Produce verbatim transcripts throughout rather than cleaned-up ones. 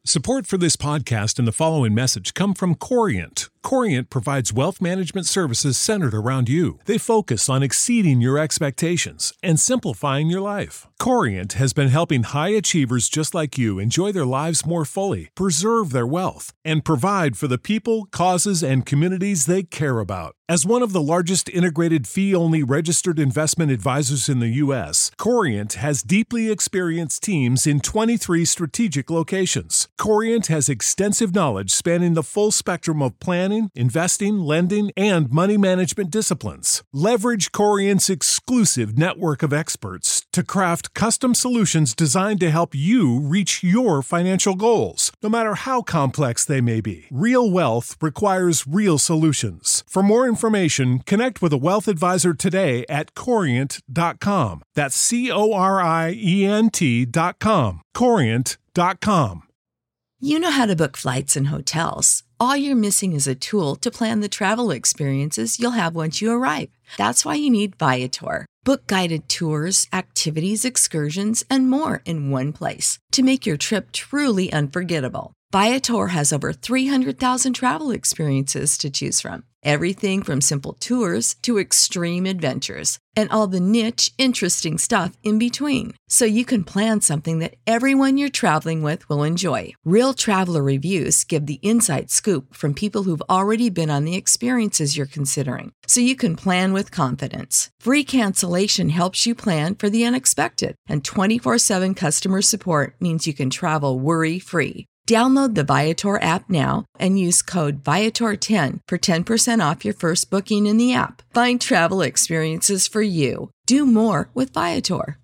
Support for this podcast and the following message come from Corient. Corient provides wealth management services centered around you. They focus on exceeding your expectations and simplifying your life. Corient has been helping high achievers just like you enjoy their lives more fully, preserve their wealth, and provide for the people, causes, and communities they care about. As one of the largest integrated fee-only registered investment advisors in the U S, Corient has deeply experienced teams in twenty-three strategic locations. Corient has extensive knowledge spanning the full spectrum of planning, investing, lending, and money management disciplines. Leverage Corient's exclusive network of experts to craft custom solutions designed to help you reach your financial goals, no matter how complex they may be. Real wealth requires real solutions. For more information, connect with a wealth advisor today at corient dot com. That's C O R I E N T dot com. corient dot com. You know how to book flights and hotels. All you're missing is a tool to plan the travel experiences you'll have once you arrive. That's why you need Viator. Book guided tours, activities, excursions, and more in one place to make your trip truly unforgettable. Viator has over three hundred thousand travel experiences to choose from. Everything from simple tours to extreme adventures and all the niche, interesting stuff in between. So you can plan something that everyone you're traveling with will enjoy. Real traveler reviews give the inside scoop from people who've already been on the experiences you're considering. So you can plan with confidence. Free cancellation helps you plan for the unexpected. And twenty-four seven customer support means you can travel worry-free. Download the Viator app now and use code Viator ten for ten percent off your first booking in the app. Find travel experiences for you. Do more with Viator.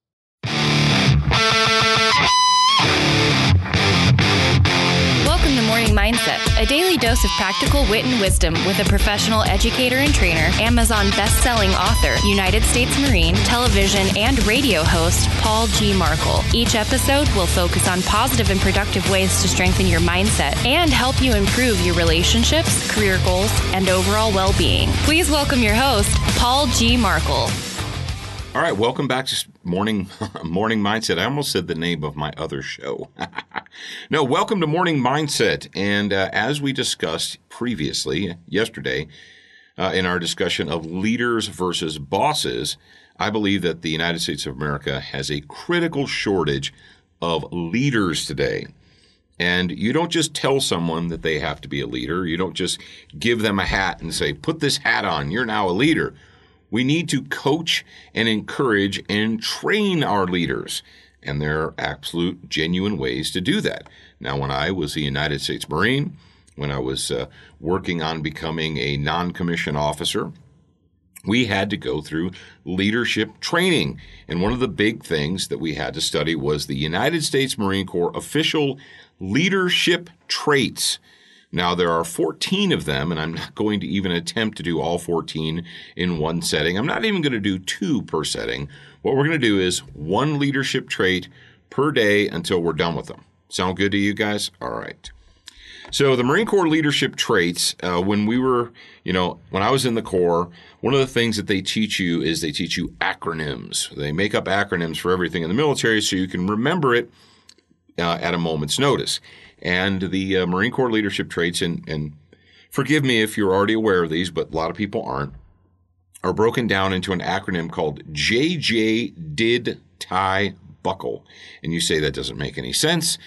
Welcome to Morning Mindset, a daily dose of practical wit and wisdom with a professional educator and trainer, Amazon best-selling author, United States Marine, television and radio host, Paul G. Markel. Each episode will focus on positive and productive ways to strengthen your mindset and help you improve your relationships, career goals, and overall well-being. Please welcome your host, Paul G. Markel. All right, welcome back to Morning Morning Mindset. I almost said the name of my other show. No, welcome to Morning Mindset. And uh, as we discussed previously, yesterday, uh, in our discussion of leaders versus bosses, I believe that the United States of America has a critical shortage of leaders today. And you don't just tell someone that they have to be a leader. You don't just give them a hat and say, put this hat on, you're now a leader. We need to coach and encourage and train our leaders. And there are absolute, genuine ways to do that. Now, when I was a United States Marine, when I was uh, working on becoming a non-commissioned officer, we had to go through leadership training. And one of the big things that we had to study was the United States Marine Corps official leadership traits. Now, there are fourteen of them, and I'm not going to even attempt to do all fourteen in one setting. I'm not even going to do two per setting. What we're going to do is one leadership trait per day until we're done with them. Sound good to you guys? All right. So the Marine Corps leadership traits, uh, when we were, you know, when I was in the Corps, one of the things that they teach you is they teach you acronyms. They make up acronyms for everything in the military so you can remember it uh, at a moment's notice. And the uh, Marine Corps leadership traits, and, and forgive me if you're already aware of these, but a lot of people aren't, are broken down into an acronym called J J Did Tie Buckle. And you say that doesn't make any sense.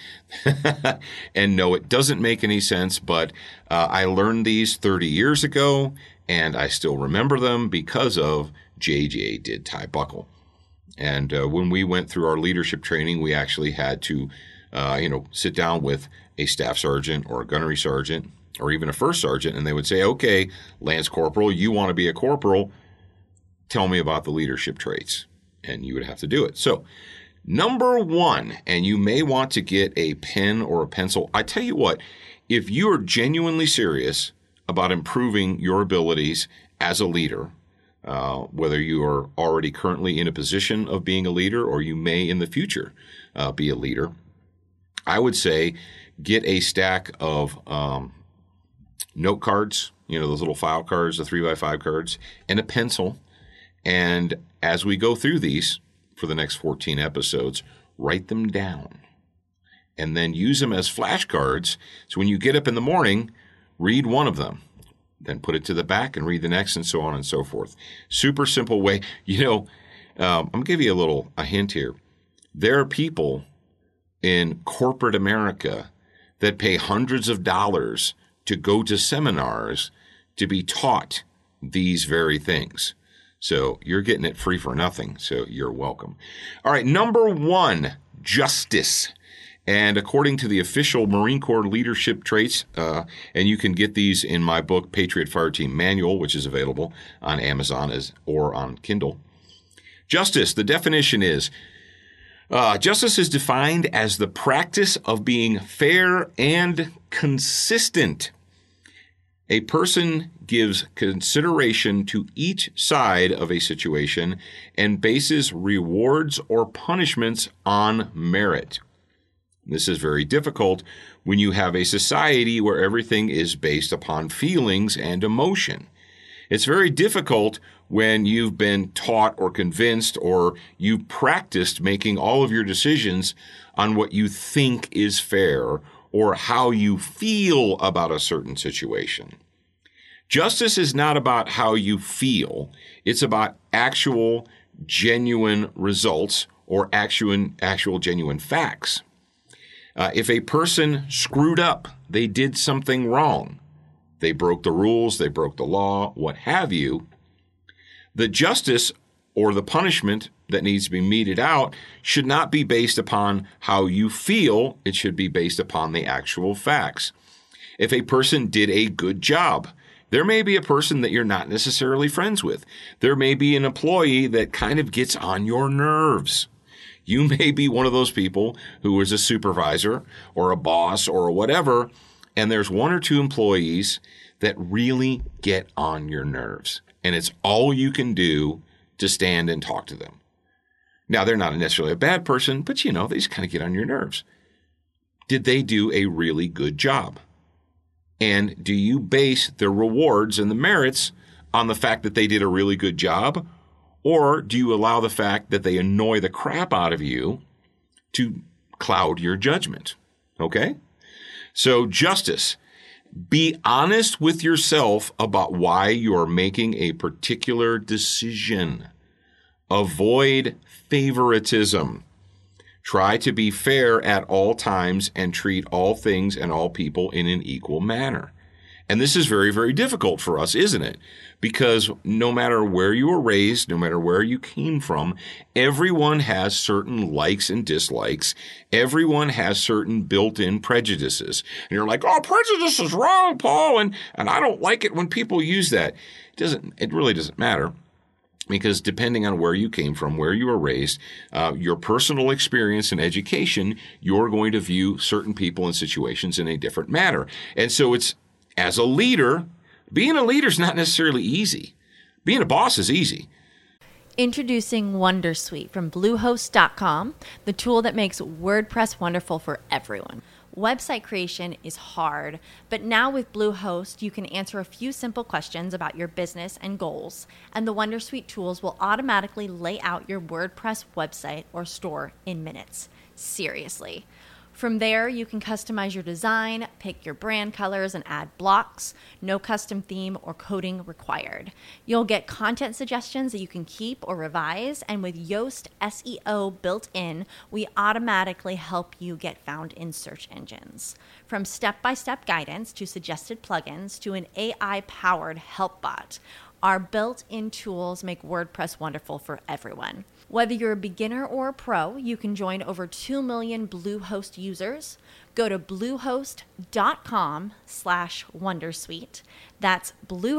And no, it doesn't make any sense, but uh, I learned these thirty years ago, and I still remember them because of J J Did Tie Buckle. And uh, when we went through our leadership training, we actually had to Uh, you know, sit down with a staff sergeant or a gunnery sergeant or even a first sergeant, and they would say, okay, Lance Corporal, you want to be a corporal, tell me about the leadership traits. And you would have to do it. So number one, and you may want to get a pen or a pencil. I tell you what, if you are genuinely serious about improving your abilities as a leader, uh, whether you are already currently in a position of being a leader or you may in the future uh, be a leader, I would say get a stack of um, note cards, you know, those little file cards, the three by five cards, and a pencil. And as we go through these for the next fourteen episodes, write them down. and then use them as flashcards. So when you get up in the morning, read one of them, then put it to the back and read the next, and so on and so forth. Super simple way. You know, um, I'm going to give you a little a hint here. There are people in corporate America that pay hundreds of dollars to go to seminars to be taught these very things. So you're getting it free for nothing. So you're welcome. All right. Number one, justice. And according to the official Marine Corps leadership traits, uh, and you can get these in my book, Patriot Fireteam Manual, which is available on Amazon as or on Kindle. Justice, the definition is, uh, justice is defined as the practice of being fair and consistent. A person gives consideration to each side of a situation and bases rewards or punishments on merit. This is very difficult when you have a society where everything is based upon feelings and emotion. It's very difficult when you've been taught or convinced or you practiced making all of your decisions on what you think is fair or how you feel about a certain situation. Justice is not about how you feel. It's about actual, genuine results or actual, actual genuine facts. Uh, if a person screwed up, they did something wrong, they broke the rules, they broke the law, what have you, the justice or the punishment that needs to be meted out should not be based upon how you feel. It should be based upon the actual facts. If a person did a good job, there may be a person that you're not necessarily friends with. There may be an employee that kind of gets on your nerves. You may be one of those people who is a supervisor or a boss or whatever, and there's one or two employees that really get on your nerves. And it's all you can do to stand and talk to them. Now, they're not necessarily a bad person, but, you know, they just kind of get on your nerves. Did they do a really good job? And do you base the rewards and the merits on the fact that they did a really good job? Or do you allow the fact that they annoy the crap out of you to cloud your judgment? Okay? So justice. Be honest with yourself about why you're making a particular decision. Avoid favoritism. Try to be fair at all times and treat all things and all people in an equal manner. And this is very, very difficult for us, isn't it? Because no matter where you were raised, no matter where you came from, everyone has certain likes and dislikes. Everyone has certain built-in prejudices. And you're like, oh, prejudice is wrong, Paul, and, and I don't like it when people use that. It doesn't, it really doesn't matter. Because depending on where you came from, where you were raised, uh, your personal experience and education, you're going to view certain people and situations in a different manner. And so it's, as a leader, being a leader is not necessarily easy. Being a boss is easy. Introducing Wondersuite from Bluehost dot com, the tool that makes WordPress wonderful for everyone. Website creation is hard, but now with Bluehost, you can answer a few simple questions about your business and goals, and the Wondersuite tools will automatically lay out your WordPress website or store in minutes. Seriously. From there, you can customize your design, pick your brand colors, and add blocks. No custom theme or coding required. You'll get content suggestions that you can keep or revise, and with Yoast S E O built in, we automatically help you get found in search engines. From step-by-step guidance to suggested plugins to an A I-powered help bot, our built-in tools make WordPress wonderful for everyone. Whether you're a beginner or a pro, you can join over two million Bluehost users. Go to bluehost.com slash Wondersuite. That's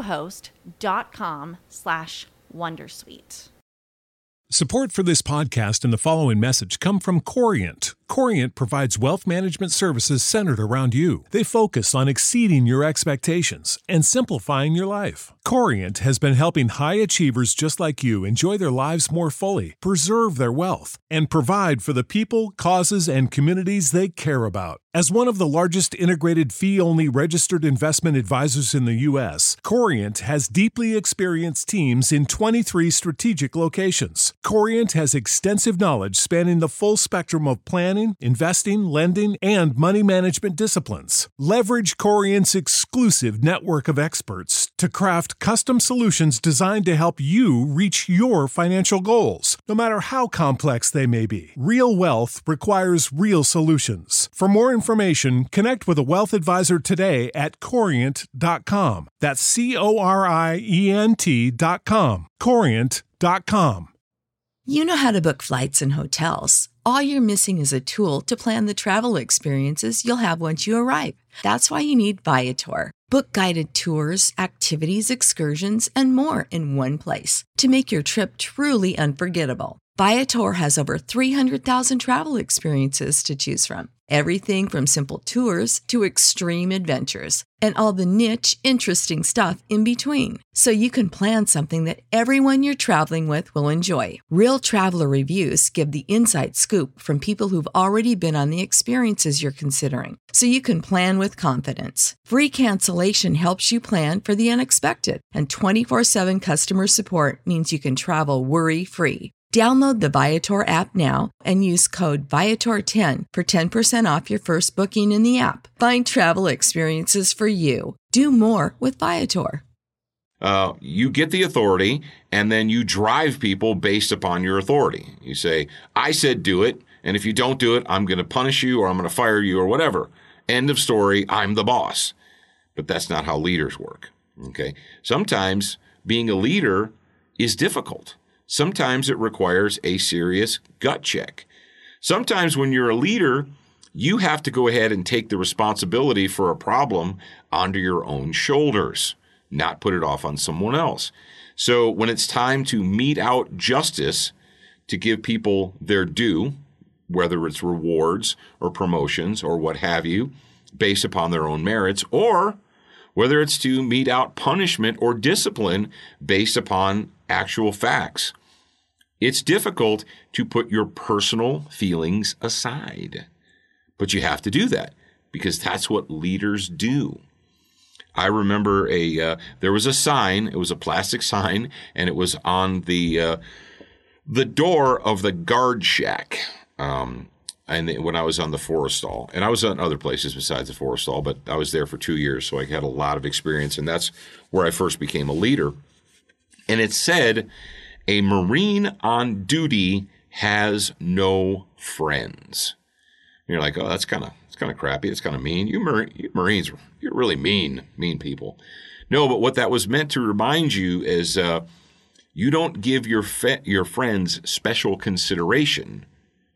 bluehost.com slash Wondersuite. Support for this podcast and the following message come from Corient. Corient provides wealth management services centered around you. They focus on exceeding your expectations and simplifying your life. Corient has been helping high achievers just like you enjoy their lives more fully, preserve their wealth, and provide for the people, causes, and communities they care about. As one of the largest integrated fee-only registered investment advisors in the U S, Corient has deeply experienced teams in twenty-three strategic locations. Corient has extensive knowledge spanning the full spectrum of planning, planning, investing, lending, and money management disciplines. Leverage Corient's exclusive network of experts to craft custom solutions designed to help you reach your financial goals, no matter how complex they may be. Real wealth requires real solutions. For more information, connect with a wealth advisor today at corient dot com. That's C O R I E N T dot com. corient dot com. You know how to book flights and hotels. All you're missing is a tool to plan the travel experiences you'll have once you arrive. That's why you need Viator. Book guided tours, activities, excursions, and more in one place to make your trip truly unforgettable. Viator has over three hundred thousand travel experiences to choose from. Everything from simple tours to extreme adventures and all the niche, interesting stuff in between. So you can plan something that everyone you're traveling with will enjoy. Real traveler reviews give the inside scoop from people who've already been on the experiences you're considering. So you can plan with confidence. Free cancellation helps you plan for the unexpected. And twenty-four seven customer support means you can travel worry-free. Download the Viator app now and use code Viator ten for ten percent off your first booking in the app. Find travel experiences for you. Do more with Viator. Uh, you get the authority, and then you drive people based upon your authority. You say, I said do it, and if you don't do it, I'm going to punish you or I'm going to fire you or whatever. End of story. I'm the boss. But that's not how leaders work. Okay. Sometimes being a leader is difficult. Sometimes it requires a serious gut check. Sometimes when you're a leader, you have to go ahead and take the responsibility for a problem onto your own shoulders, not put it off on someone else. So when it's time to mete out justice to give people their due, whether it's rewards or promotions or what have you, based upon their own merits, or whether it's to mete out punishment or discipline based upon actual facts, it's difficult to put your personal feelings aside. But you have to do that because that's what leaders do. I remember a uh, there was a sign. It was a plastic sign, and it was on the uh, the door of the guard shack. Um, and when I was on the Forrestal, and I was on other places besides the Forrestal, but I was there for two years, so I had a lot of experience, and that's where I first became a leader. And it said, a Marine on duty has no friends. And you're like, oh, that's kind of it's kind of crappy. It's kind of mean. You, Mar- you Marines, you're really mean, mean people. No, but what that was meant to remind you is uh, you don't give your fe- your friends special consideration,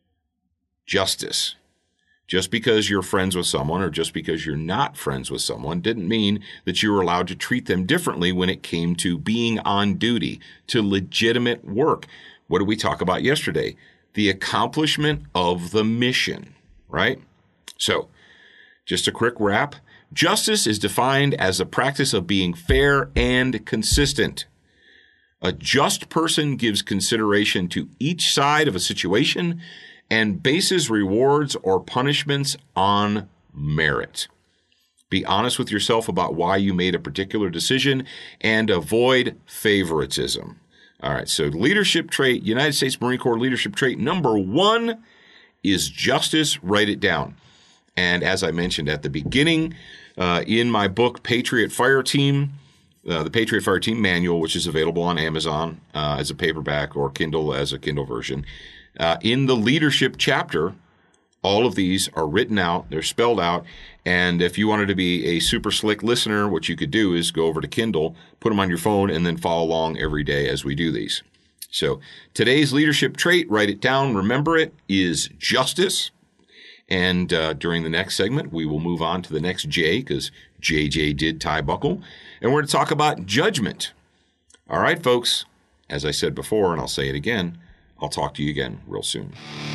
justice. Just because you're friends with someone or just because you're not friends with someone didn't mean that you were allowed to treat them differently when it came to being on duty, to legitimate work. What did we talk about yesterday? The accomplishment of the mission, right? So, just a quick wrap. Justice is defined as the practice of being fair and consistent. A just person gives consideration to each side of a situation and bases rewards or punishments on merit. Be honest with yourself about why you made a particular decision and avoid favoritism. All right, so leadership trait, United States Marine Corps leadership trait number one is justice. Write it down. And as I mentioned at the beginning, uh, in my book, Patriot Fire Team, uh, the Patriot Fire Team Manual, which is available on Amazon uh, as a paperback or Kindle as a Kindle version, Uh, in the leadership chapter, all of these are written out, they're spelled out, and if you wanted to be a super slick listener, what you could do is go over to Kindle, put them on your phone, and then follow along every day as we do these. So today's leadership trait, write it down, remember it, is justice. And uh, during the next segment, we will move on to the next J, because J J did tie buckle, and we're going to talk about judgment. All right, folks, as I said before, and I'll say it again, I'll talk to you again real soon.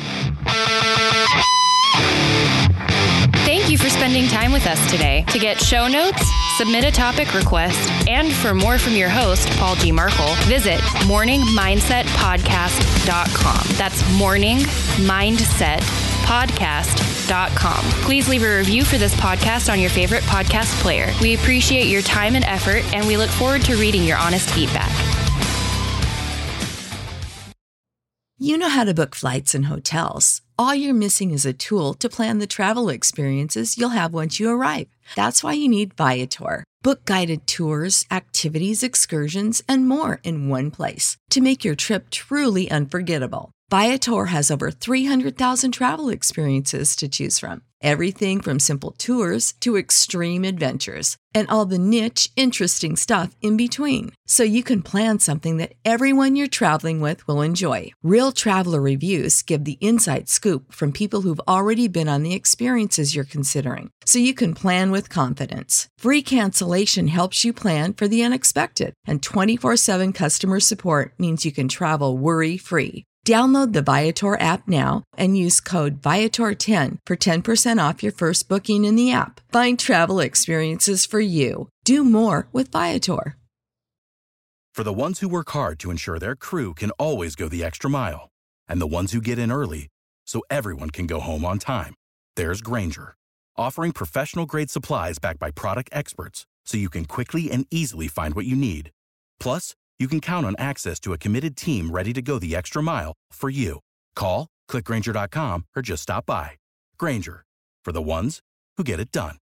Thank you for spending time with us today. To get show notes, submit a topic request, and for more from your host, Paul G. Markle, visit morning mindset podcast dot com. That's morning mindset podcast dot com. Please leave a review for this podcast on your favorite podcast player. We appreciate your time and effort, and we look forward to reading your honest feedback. You know how to book flights and hotels. All you're missing is a tool to plan the travel experiences you'll have once you arrive. That's why you need Viator. Book guided tours, activities, excursions, and more in one place to make your trip truly unforgettable. Viator has over three hundred thousand travel experiences to choose from. Everything from simple tours to extreme adventures and all the niche, interesting stuff in between. So you can plan something that everyone you're traveling with will enjoy. Real traveler reviews give the inside scoop from people who've already been on the experiences you're considering. So you can plan with confidence. Free cancellation helps you plan for the unexpected. And twenty-four seven customer support means you can travel worry-free. Download the Viator app now and use code Viator ten for ten percent off your first booking in the app. Find travel experiences for you. Do more with Viator. For the ones who work hard to ensure their crew can always go the extra mile, and the ones who get in early so everyone can go home on time, there's Grainger, offering professional-grade supplies backed by product experts so you can quickly and easily find what you need. Plus, you can count on access to a committed team ready to go the extra mile for you. Call, click Grainger dot com, or just stop by. Grainger, for the ones who get it done.